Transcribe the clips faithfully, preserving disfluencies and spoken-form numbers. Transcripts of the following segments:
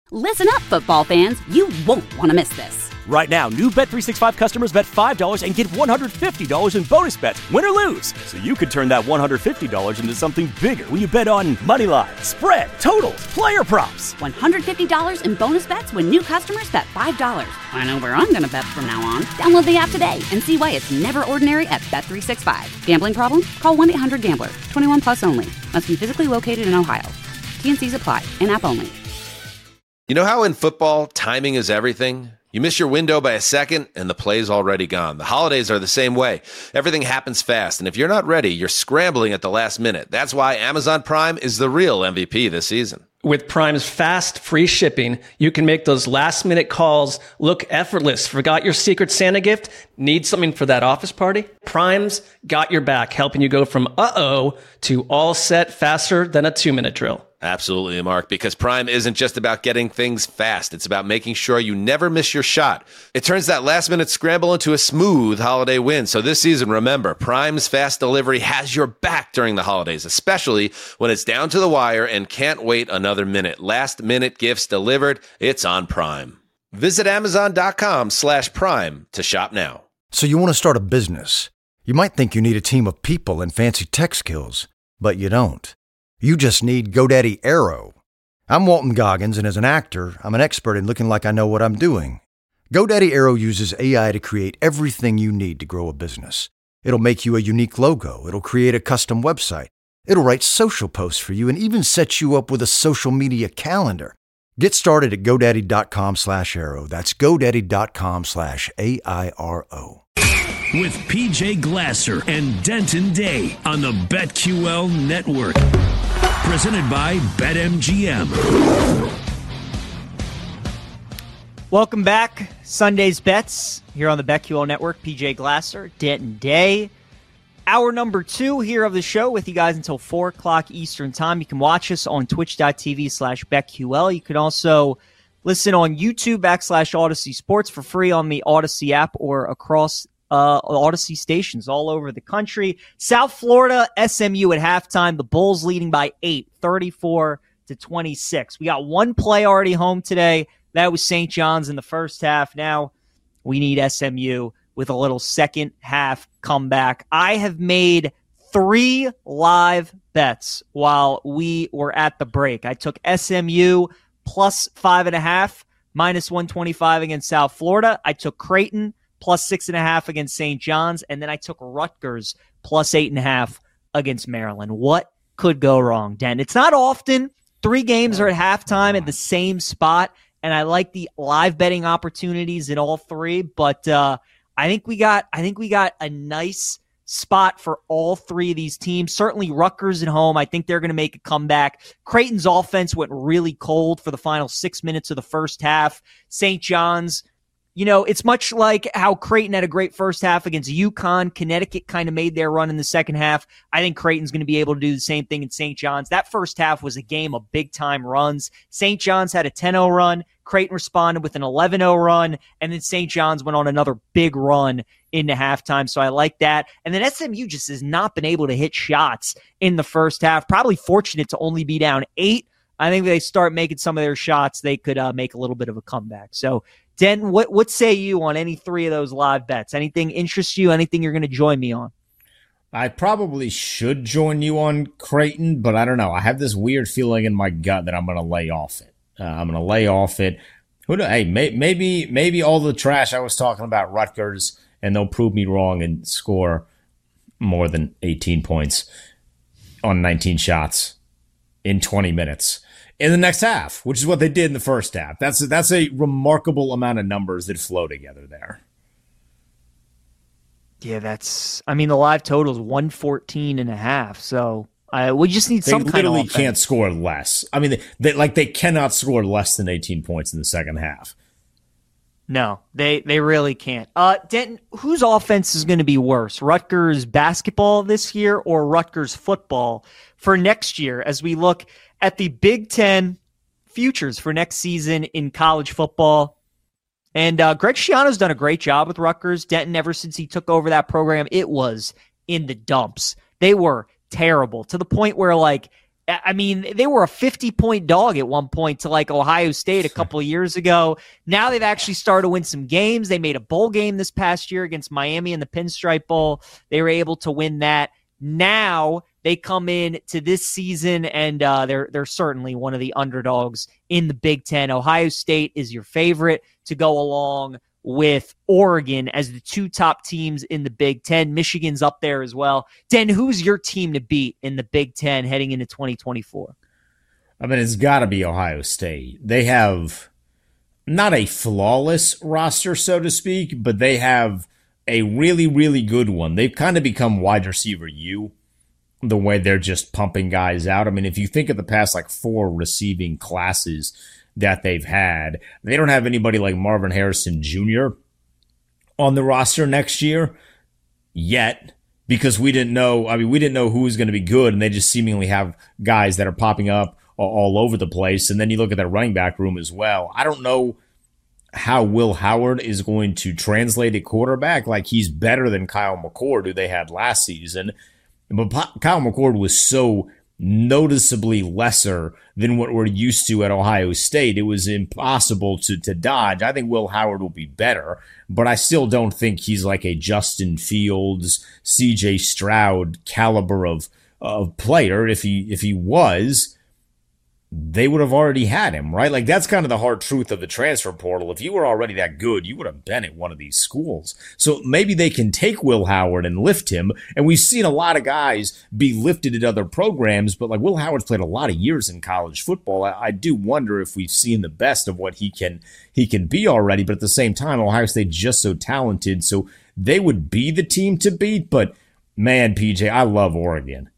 Listen up, football fans. You won't want to miss this. Right now, new Bet three sixty-five customers bet five dollars and get one hundred fifty dollars in bonus bets, win or lose. So you could turn that one hundred fifty dollars into something bigger when you bet on money line, spread, totals, player props. one hundred fifty dollars in bonus bets when new customers bet five dollars. I know where I'm going to bet from now on. Download the app today and see why it's never ordinary at Bet three sixty-five. Gambling problem? Call one eight hundred gambler. twenty-one plus only. Must be physically located in Ohio. T N Cs apply. In-app only. You know how in football, timing is everything? You miss your window by a second, and the play's already gone. The holidays are the same way. Everything happens fast, and if you're not ready, you're scrambling at the last minute. That's why Amazon Prime is the real M V P this season. With Prime's fast, free shipping, you can make those last-minute calls look effortless. Forgot your Secret Santa gift? Need something for that office party? Prime's got your back, helping you go from uh-oh to all set faster than a two-minute drill. Absolutely, Mark, because Prime isn't just about getting things fast. It's about making sure you never miss your shot. It turns that last-minute scramble into a smooth holiday win. So this season, remember, Prime's fast delivery has your back during the holidays, especially when it's down to the wire and can't wait another minute. Last-minute gifts delivered, it's on Prime. Visit Amazon.com slash Prime to shop now. So you want to start a business. You might think you need a team of people and fancy tech skills, but you don't. You just need GoDaddy Aero. I'm Walton Goggins, and as an actor, I'm an expert in looking like I know what I'm doing. GoDaddy Aero uses A I to create everything you need to grow a business. It'll make you a unique logo. It'll create a custom website. It'll write social posts for you and even set you up with a social media calendar. Get started at GoDaddy.com slash Aero. That's GoDaddy.com slash A I R O. With P J Glasser and Denton Day on the BetQL Network. Presented by BetMGM. Welcome back. Sunday's Bets here on the BetQL Network. P J Glasser, Denton Day. Hour number two here of the show with you guys until four o'clock Eastern Time. You can watch us on twitch.tv slash BetQL. You can also listen on YouTube backslash Odyssey Sports for free on the Odyssey app or across Uh, Odyssey stations all over the country. South Florida, S M U at halftime. The Bulls leading by eight, thirty-four to twenty-six. We got one play already home today. That was Saint John's in the first half. Now we need S M U with a little second half comeback. I have made three live bets while we were at the break. I took S M U plus five and a half, minus one twenty-five against South Florida. I took Creighton plus six and a half against Saint John's, and then I took Rutgers plus eight and a half against Maryland. What could go wrong, Den? It's not often three games are at halftime at the same spot, and I like the live betting opportunities in all three, but uh, I think we got I think we got a nice spot for all three of these teams. Certainly Rutgers at home. I think they're going to make a comeback. Creighton's offense went really cold for the final six minutes of the first half. Saint John's, you know, it's much like how Creighton had a great first half against UConn. Connecticut kind of made their run in the second half. I think Creighton's going to be able to do the same thing in Saint John's. That first half was a game of big-time runs. Saint John's had a ten oh run. Creighton responded with an eleven oh run, and then Saint John's went on another big run into halftime, so I like that. And then S M U just has not been able to hit shots in the first half. Probably fortunate to only be down eight. I think if they start making some of their shots, they could uh, make a little bit of a comeback. So, Den, what what say you on any three of those live bets? Anything interest you? Anything you're going to join me on? I probably should join you on Creighton, but I don't know. I have this weird feeling in my gut that I'm going to lay off it. Uh, I'm going to lay off it. Who knows? Hey, may, maybe maybe all the trash I was talking about Rutgers, and they'll prove me wrong and score more than eighteen points on nineteen shots in twenty minutes in the next half, which is what they did in the first half. That's a, that's a remarkable amount of numbers that flow together there. Yeah, that's, I mean, the live total is one fourteen and a half. So uh, we just need they some kind of literally offense. Can't score less. I mean, they, they like they cannot score less than eighteen points in the second half. No, they they really can't. Uh, Denton, whose offense is going to be worse, Rutgers basketball this year or Rutgers football for next year as we look at the Big Ten futures for next season in college football? And uh, Greg Schiano's done a great job with Rutgers. Denton, ever since he took over that program, it was in the dumps. They were terrible to the point where, like, I mean, they were a fifty-point dog at one point to like Ohio State a couple of years ago. Now they've actually started to win some games. They made a bowl game this past year against Miami in the Pinstripe Bowl. They were able to win that. Now they come in to this season, and uh, they're they're certainly one of the underdogs in the Big Ten. Ohio State is your favorite to go along with Oregon as the two top teams in the Big Ten. Michigan's up there as well. Den, who's your team to beat in the Big Ten heading into twenty twenty-four? I mean, it's got to be Ohio State. They have not a flawless roster, so to speak, but they have a really, really good one. They've kind of become wide receiver U, the way they're just pumping guys out. I mean, if you think of the past like four receiving classes that they've had, they don't have anybody like Marvin Harrison Junior on the roster next year yet, because we didn't know, I mean, we didn't know who was going to be good, and they just seemingly have guys that are popping up all over the place. And then you look at their running back room as well. I don't know how Will Howard is going to translate at quarterback. Like, he's better than Kyle McCord, who they had last season. But Kyle McCord was so noticeably lesser than what we're used to at Ohio State. It was impossible to, to dodge. I think Will Howard will be better, but I still don't think he's like a Justin Fields, C J Stroud caliber of, of player. If he, if he was, they would have already had him, right? Like, that's kind of the hard truth of the transfer portal. If you were already that good, you would have been at one of these schools. So maybe they can take Will Howard and lift him. And we've seen a lot of guys be lifted at other programs, but like Will Howard's played a lot of years in college football. I, I do wonder if we've seen the best of what he can, he can be already. But at the same time, Ohio State's just so talented. So they would be the team to beat. But man, P J, I love Oregon.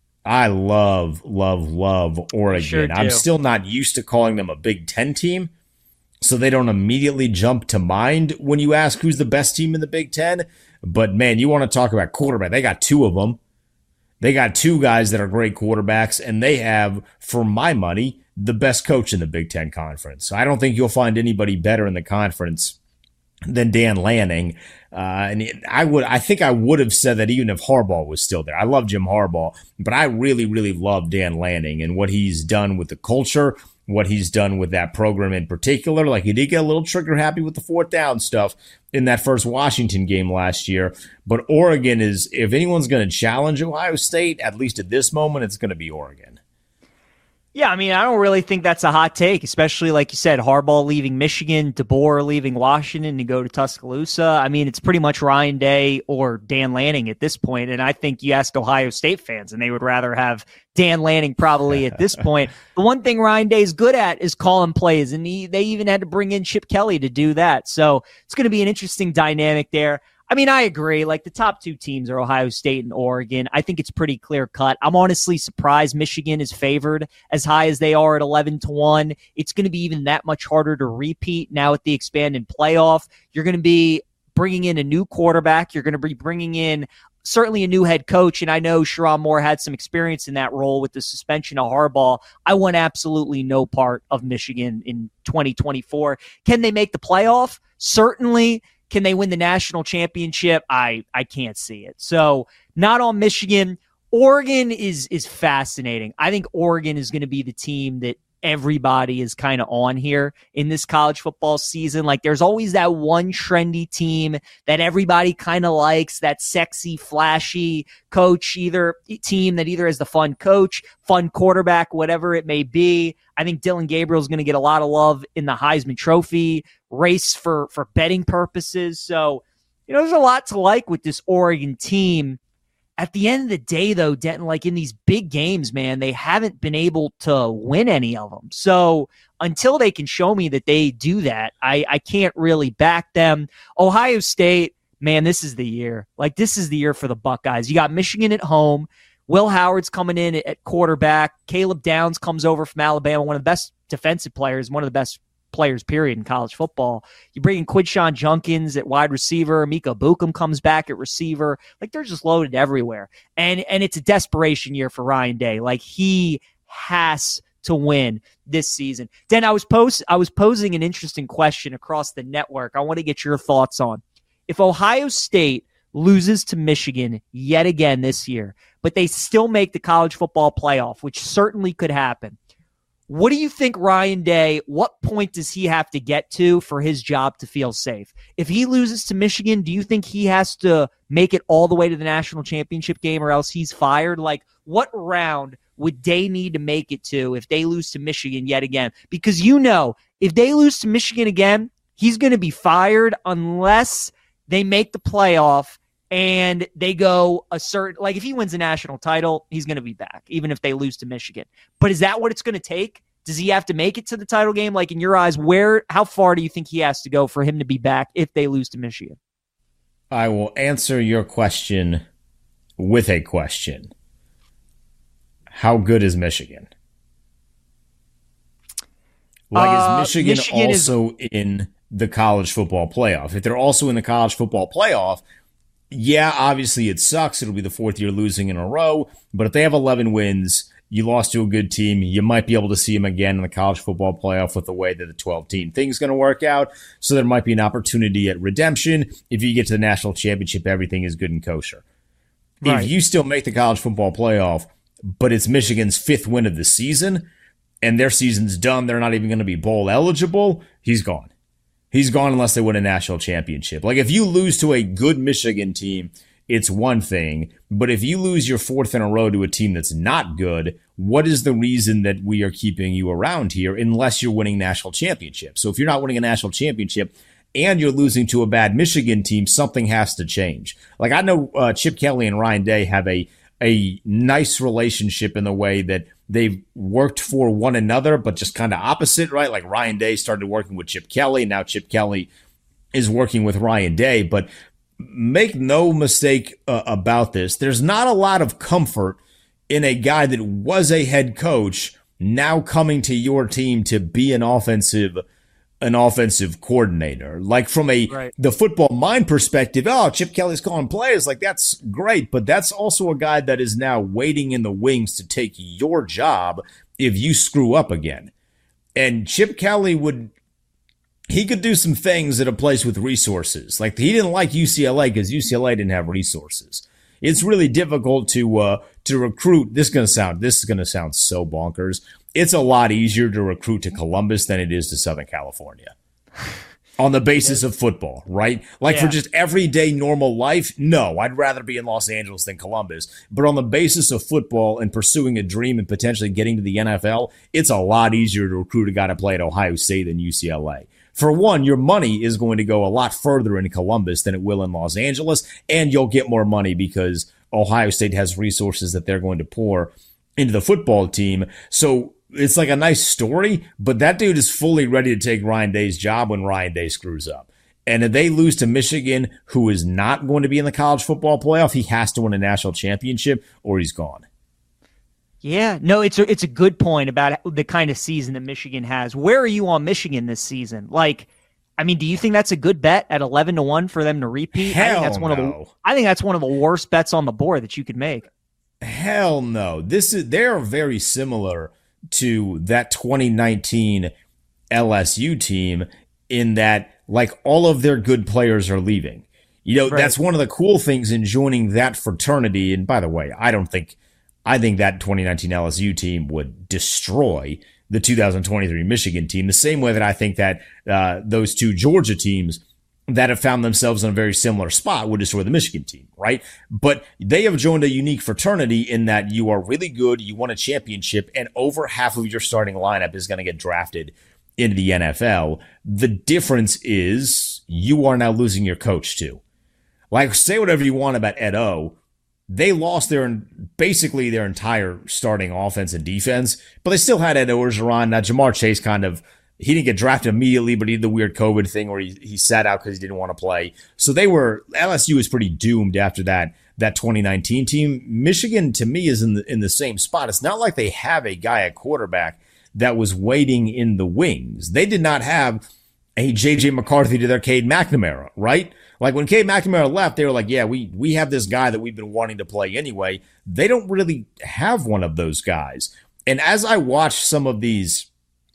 I love, love, love Oregon. Sure do. I'm still not used to calling them a Big Ten team, so they don't immediately jump to mind when you ask who's the best team in the Big Ten. But, man, you want to talk about quarterback. They got two of them. They got two guys that are great quarterbacks, and they have, for my money, the best coach in the Big Ten Conference. So I don't think you'll find anybody better in the conference than Dan Lanning. Uh, and I would, I think I would have said that even if Harbaugh was still there. I love Jim Harbaugh, but I really, really love Dan Lanning and what he's done with the culture, what he's done with that program in particular. Like, he did get a little trigger happy with the fourth down stuff in that first Washington game last year. But Oregon is, if anyone's going to challenge Ohio State, at least at this moment, it's going to be Oregon. Yeah, I mean, I don't really think that's a hot take, especially like you said, Harbaugh leaving Michigan, DeBoer leaving Washington to go to Tuscaloosa. I mean, it's pretty much Ryan Day or Dan Lanning at this point, and I think you ask Ohio State fans, and they would rather have Dan Lanning probably at this point. The one thing Ryan Day is good at is calling plays, and he, they even had to bring in Chip Kelly to do that. So it's going to be an interesting dynamic there. I mean, I agree. Like, the top two teams are Ohio State and Oregon. I think it's pretty clear cut. I'm honestly surprised Michigan is favored as high as they are at eleven to one. It's going to be even that much harder to repeat now with the expanded playoff. You're going to be bringing in a new quarterback. You're going to be bringing in certainly a new head coach. And I know Sherrone Moore had some experience in that role with the suspension of Harbaugh. I want absolutely no part of Michigan in twenty twenty-four. Can they make the playoff? Certainly. Can they win the national championship? I, I can't see it. So not on Michigan. Oregon is is fascinating. I think Oregon is going to be the team that everybody is kind of on here in this college football season. Like, there's always that one trendy team that everybody kind of likes, that sexy, flashy coach, either team that either has the fun coach, fun quarterback, whatever it may be. I think Dylan Gabriel is going to get a lot of love in the Heisman Trophy race for, for betting purposes. So, you know, there's a lot to like with this Oregon team. At the end of the day, though, Denton, like in these big games, man, they haven't been able to win any of them. So until they can show me that they do that, I, I can't really back them. Ohio State, man, this is the year. Like, this is the year for the Buckeyes. You got Michigan at home. Will Howard's coming in at quarterback. Caleb Downs comes over from Alabama, one of the best defensive players, one of the best players, period, in college football. You bring in Quinshawn Junkins at wide receiver. Mika Bukum comes back at receiver. Like, they're just loaded everywhere. And and it's a desperation year for Ryan Day. Like, he has to win this season. Dan, I was post I was posing an interesting question across the network. I want to get your thoughts on. If Ohio State loses to Michigan yet again this year but they still make the college football playoff, which certainly could happen. What do you think Ryan Day, what point does he have to get to for his job to feel safe? If he loses to Michigan, do you think he has to make it all the way to the national championship game or else he's fired? Like, what round would Day need to make it to if they lose to Michigan yet again? Because you know, if they lose to Michigan again, he's going to be fired unless they make the playoff and they go a certain, like if he wins a national title, he's going to be back, even if they lose to Michigan. But is that what it's going to take? Does he have to make it to the title game? Like in your eyes, where, how far do you think he has to go for him to be back if they lose to Michigan? I will answer your question with a question. How good is Michigan? Like, uh, is Michigan, Michigan also is- in the college football playoff? If they're also in the college football playoff, yeah, obviously it sucks. It'll be the fourth year losing in a row. But if they have eleven wins, you lost to a good team, you might be able to see them again in the college football playoff with the way that the twelve-team thing's going to work out. So there might be an opportunity at redemption. If you get to the national championship, everything is good and kosher. Right. If you still make the college football playoff, but it's Michigan's fifth win of the season, and their season's done, they're not even going to be bowl eligible, he's gone. He's gone unless they win a national championship. Like, if you lose to a good Michigan team, it's one thing. But if you lose your fourth in a row to a team that's not good, what is the reason that we are keeping you around here unless you're winning national championships? So if you're not winning a national championship and you're losing to a bad Michigan team, something has to change. Like, I know uh, Chip Kelly and Ryan Day have a a nice relationship in the way that they've worked for one another, but just kind of opposite, right? Like Ryan Day started working with Chip Kelly, and now Chip Kelly is working with Ryan Day. But make no mistake uh, about this. There's not a lot of comfort in a guy that was a head coach now coming to your team to be an offensive an offensive coordinator. Like, from a right. the football mind perspective, oh, Chip Kelly's calling plays, like, that's great, but that's also a guy that is now waiting in the wings to take your job if you screw up again. And Chip Kelly would, he could do some things at a place with resources. Like, he didn't like U C L A because U C L A didn't have resources. It's really difficult to uh, to recruit. This is gonna sound this is gonna sound so bonkers. It's a lot easier to recruit to Columbus than it is to Southern California. On the basis of football, right? Like, yeah. for just everyday normal life, no, I'd rather be in Los Angeles than Columbus. But on the basis of football and pursuing a dream and potentially getting to the N F L, it's a lot easier to recruit a guy to play at Ohio State than U C L A. For one, your money is going to go a lot further in Columbus than it will in Los Angeles, and you'll get more money because Ohio State has resources that they're going to pour into the football team. So it's like a nice story, but that dude is fully ready to take Ryan Day's job when Ryan Day screws up. And if they lose to Michigan, who is not going to be in the college football playoff, he has to win a national championship or he's gone. Yeah, no, it's a, it's a good point about the kind of season that Michigan has. Where are you on Michigan this season? Like, I mean, do you think that's a good bet at eleven to one for them to repeat? Hell I think that's one no. of the I think that's one of the worst bets on the board that you could make. Hell no. This is they're very similar to that twenty nineteen L S U team in that, like, all of their good players are leaving. You know, right. That's one of the cool things in joining that fraternity. And by the way, I don't think I think that twenty nineteen L S U team would destroy the two thousand twenty-three Michigan team, the same way that I think that uh, those two Georgia teams that have found themselves in a very similar spot would destroy the Michigan team, right? But they have joined a unique fraternity in that you are really good, you won a championship, and over half of your starting lineup is going to get drafted into the N F L. The difference is you are now losing your coach too. Like, say whatever you want about Ed O, they lost their basically their entire starting offense and defense, but they still had Ed Orgeron. Now, Jamar Chase kind of, he didn't get drafted immediately, but he did the weird COVID thing where he, he sat out because he didn't want to play. So they were, L S U was pretty doomed after that, that twenty nineteen team. Michigan, to me, is in the, in the same spot. It's not like they have a guy at quarterback that was waiting in the wings. They did not have a J J McCarthy to their Cade McNamara, right? Like, when Cade McNamara left, they were like, yeah, we, we have this guy that we've been wanting to play anyway. They don't really have one of those guys. And as I watch some of these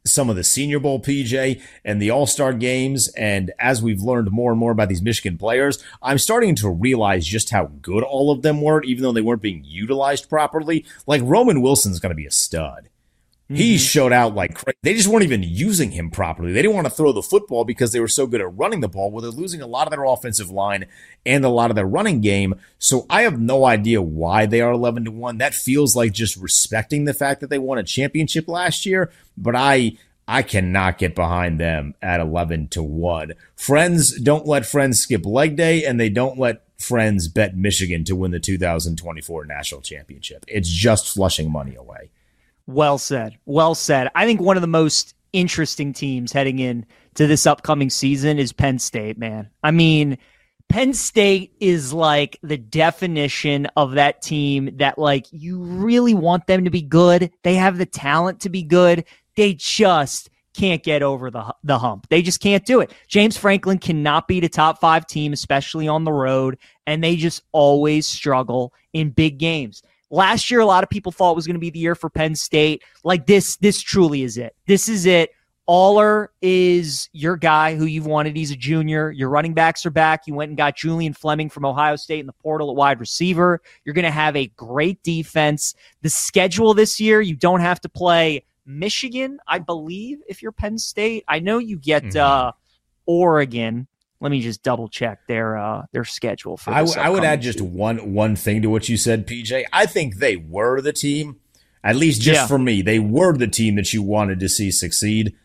some of the Senior Bowl, P J, and the All-Star games, and as we've learned more and more about these Michigan players, I'm starting to realize just how good all of them were, even though they weren't being utilized properly. Like, Roman Wilson's going to be a stud. Mm-hmm. He showed out like crazy. They just weren't even using him properly. They didn't want to throw the football because they were so good at running the ball. Well, they're losing a lot of their offensive line and a lot of their running game. So I have no idea why they are eleven to one. That feels like just respecting the fact that they won a championship last year. But I I cannot get behind them at eleven to one. Friends don't let friends skip leg day, and they don't let friends bet Michigan to win the two thousand twenty-four national championship. It's just flushing money away. Well said. Well said. I think one of the most interesting teams heading in to this upcoming season is Penn State, man. I mean, Penn State is like the definition of that team that, like, you really want them to be good. They have the talent to be good. They just can't get over the the hump. They just can't do it. James Franklin cannot beat a top five team, especially on the road, and they just always struggle in big games. Last year, a lot of people thought it was going to be the year for Penn State. Like, this, this truly is it. This is it. Aller is your guy who you've wanted. He's a junior. Your running backs are back. You went and got Julian Fleming from Ohio State in the portal at wide receiver. You're going to have a great defense. The schedule this year, you don't have to play Michigan, I believe, if you're Penn State. I know you get mm-hmm. uh, Oregon. Let me just double check their uh, their schedule for this. I, I would add just one one thing to what you said, P J. I think they were the team, at least just yeah. for me, they were the team that you wanted to see succeed.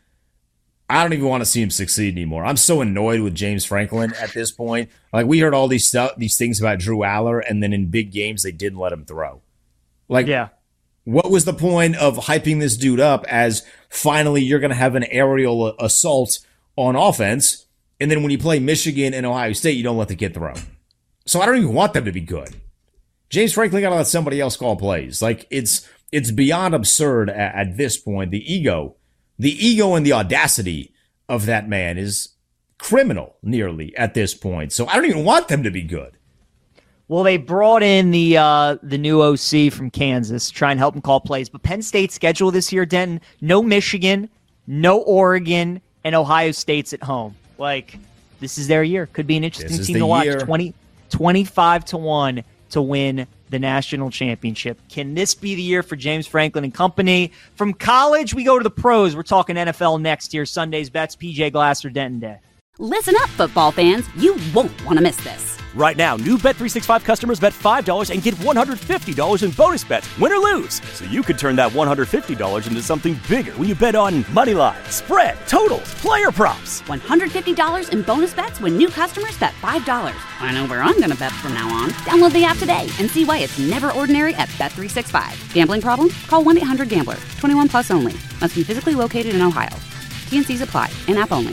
I don't even want to see him succeed anymore. I'm so annoyed with James Franklin at this point. Like, we heard all these stuff, these things about Drew Aller, and then in big games they didn't let him throw. Like, yeah. What was the point of hyping this dude up as finally you're going to have an aerial assault on offense? And then when you play Michigan and Ohio State, you don't let the kid throw. So I don't even want them to be good. James Franklin got to let somebody else call plays. Like, it's it's beyond absurd at, at this point. The ego, the ego and the audacity of that man is criminal nearly at this point. So I don't even want them to be good. Well, they brought in the uh, the new O C from Kansas to try and help him call plays. But Penn State's schedule this year, Denton, no Michigan, no Oregon, and Ohio State's at home. Like, this is their year. Could be an interesting team to watch. Year. twenty, twenty-five to one to win the national championship. Can this be the year for James Franklin and company? From college, we go to the pros. We're talking N F L next year. Sunday's bets, P J Glasser, Denton Day. Listen up, football fans. You won't want to miss this. Right now, new Bet three sixty-five customers bet five dollars and get one hundred fifty dollars in bonus bets, win or lose. So you could turn that one hundred fifty dollars into something bigger when you bet on money line, spread, totals, player props. one hundred fifty dollars in bonus bets when new customers bet five dollars. I know where I'm going to bet from now on. Download the app today and see why it's never ordinary at Bet three sixty-five. Gambling problem? Call one eight hundred gambler. twenty-one plus only. Must be physically located in Ohio. T and C's apply. In-app only.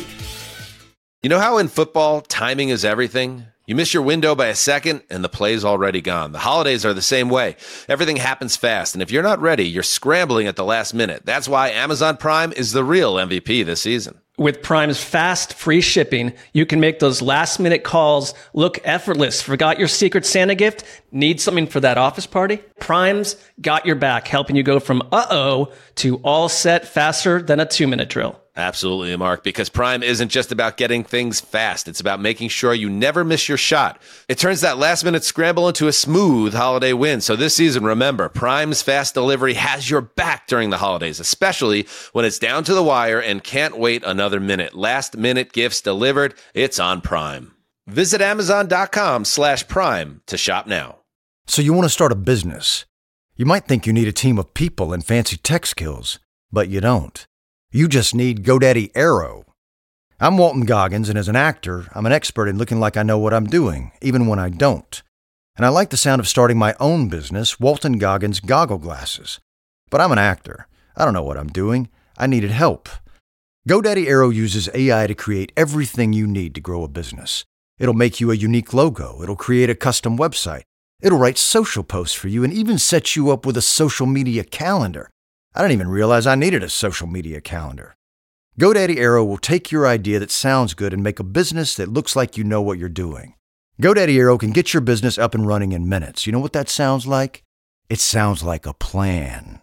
You know how in football, timing is everything? You miss your window by a second, and the play's already gone. The holidays are the same way. Everything happens fast, and if you're not ready, you're scrambling at the last minute. That's why Amazon Prime is the real M V P this season. With Prime's fast, free shipping, you can make those last-minute calls look effortless. Forgot your Secret Santa gift? Need something for that office party? Prime's got your back, helping you go from uh-oh to all set faster than a two-minute drill. Absolutely, Mark, because Prime isn't just about getting things fast. It's about making sure you never miss your shot. It turns that last-minute scramble into a smooth holiday win. So this season, remember, Prime's fast delivery has your back during the holidays, especially when it's down to the wire and can't wait another minute. Last-minute gifts delivered. It's on Prime. Visit Amazon.com slash Prime to shop now. So you want to start a business. You might think you need a team of people and fancy tech skills, but you don't. You just need GoDaddy Aero. I'm Walton Goggins, and as an actor, I'm an expert in looking like I know what I'm doing, even when I don't. And I like the sound of starting my own business, Walton Goggins Goggle Glasses. But I'm an actor. I don't know what I'm doing. I needed help. GoDaddy Aero uses A I to create everything you need to grow a business. It'll make you a unique logo. It'll create a custom website. It'll write social posts for you and even set you up with a social media calendar. I didn't even realize I needed a social media calendar. GoDaddy Aero will take your idea that sounds good and make a business that looks like you know what you're doing. GoDaddy Aero can get your business up and running in minutes. You know what that sounds like? It sounds like a plan.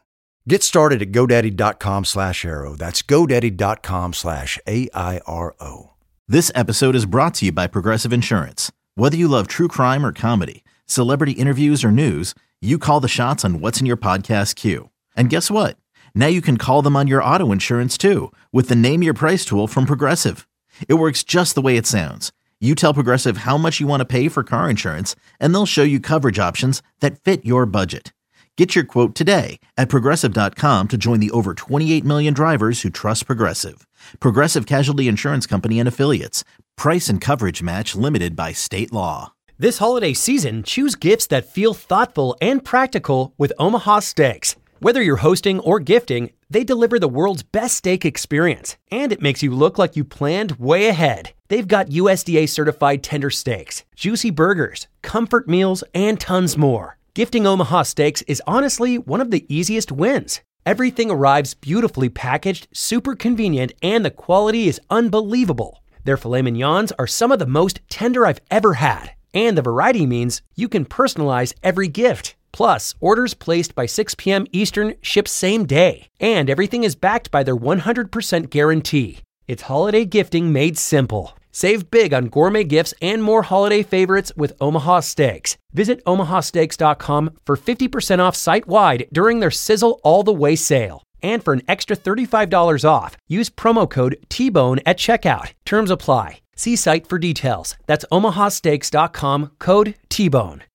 Get started at GoDaddy.com slash Arrow. That's GoDaddy.com slash A I R O. This episode is brought to you by Progressive Insurance. Whether you love true crime or comedy, celebrity interviews or news, you call the shots on what's in your podcast queue. And guess what? Now you can call them on your auto insurance too with the Name Your Price tool from Progressive. It works just the way it sounds. You tell Progressive how much you want to pay for car insurance, and they'll show you coverage options that fit your budget. Get your quote today at Progressive dot com to join the over twenty-eight million drivers who trust Progressive. Progressive Casualty Insurance Company and Affiliates. Price and coverage match limited by state law. This holiday season, choose gifts that feel thoughtful and practical with Omaha Steaks. Whether you're hosting or gifting, they deliver the world's best steak experience, and it makes you look like you planned way ahead. They've got U S D A-certified tender steaks, juicy burgers, comfort meals, and tons more. Gifting Omaha Steaks is honestly one of the easiest wins. Everything arrives beautifully packaged, super convenient, and the quality is unbelievable. Their filet mignons are some of the most tender I've ever had, and the variety means you can personalize every gift. Plus, orders placed by six p.m. Eastern ship same day, and everything is backed by their one hundred percent guarantee. It's holiday gifting made simple. Save big on gourmet gifts and more holiday favorites with Omaha Steaks. Visit omaha steaks dot com for fifty percent off site-wide during their Sizzle All the Way sale. And for an extra thirty-five dollars off, use promo code T Bone at checkout. Terms apply. See site for details. That's omaha steaks dot com, code T Bone.